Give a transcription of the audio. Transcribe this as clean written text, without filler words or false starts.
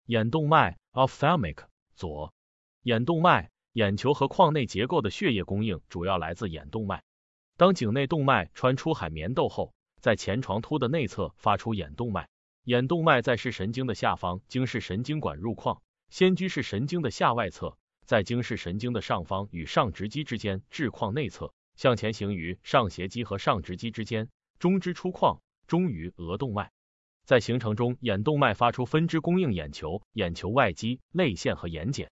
眼动脉 ophthalmic 左。眼动脉，眼球和眶内结构的血液供应主要来自眼动脉。当颈内动脉穿出海绵窦后，在前床突的内侧发出眼动脉。眼动脉在视神经的下方经视神经管入眶，先居视神经的下外侧，在经视神经的上方与上直肌之间至眶内侧，向前行于上斜肌和上直肌之间，中支出眶，终于额动脉。在形成中，眼动脉发出分支供应眼球、眼球外肌、泪腺和眼睑。